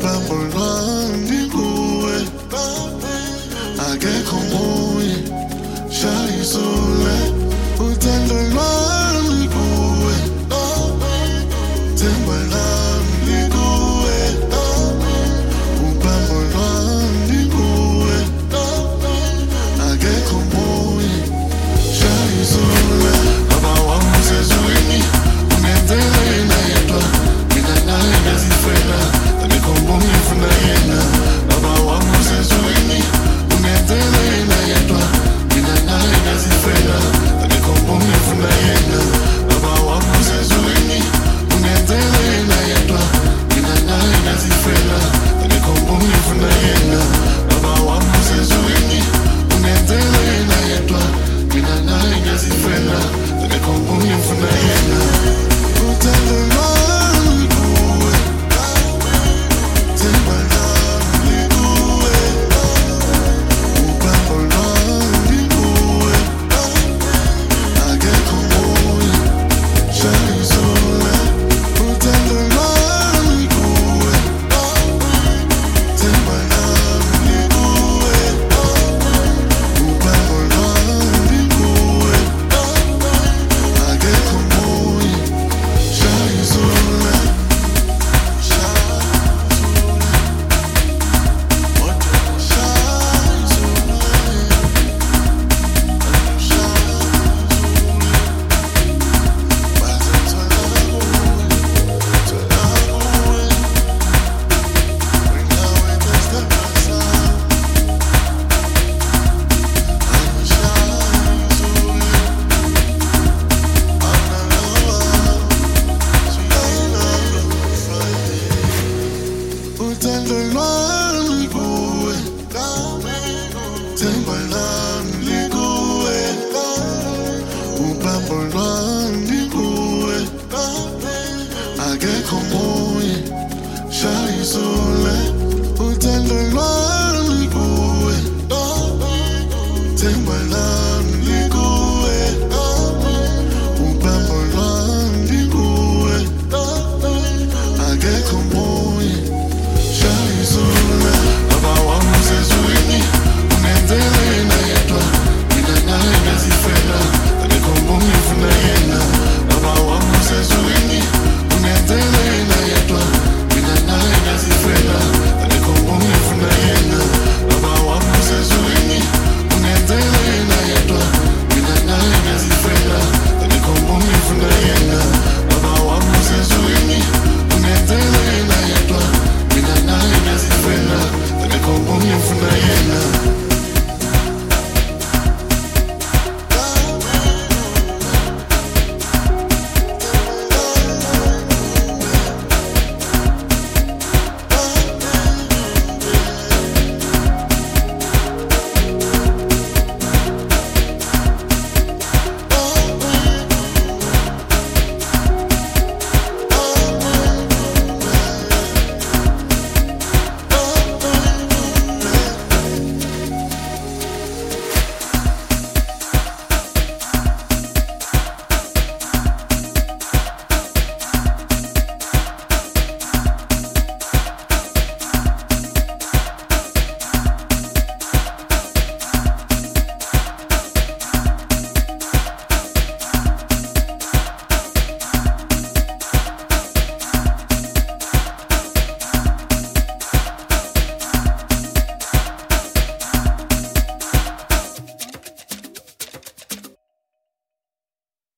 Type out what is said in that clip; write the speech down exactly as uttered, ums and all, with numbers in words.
Upambo lwami kuwe akekho omunye shayisule uthando lwami kuwe themba lami likuwe upambo lwami kuwe akekho omunye shayisule baba wami usezulwini ungenzela yena yedwa mina naye ngazifela angikhomba ngifuna yena baba wami usezulwini ungenzela yena yedwa mina naye ngazifela angikhomba ngifuna yena baba wami usezulwini ungenzela yena yedwa mina naye ngazifela angikhomba ngifuna yena baba wami usezulwini ungenzela yena yedwa mina naye ngazifela angikhomba ngifuna yena uthando lwami kuwe themba lami likuwe upambo lwami kuwe akekho omunye shayisule uthando lwami kuwe themba lami likuwe upambo lwami kuwe akekho omunye shayisule uthando lwami kuwe themba lami likuwe upambo lwami kuwe akekho omunye shayisule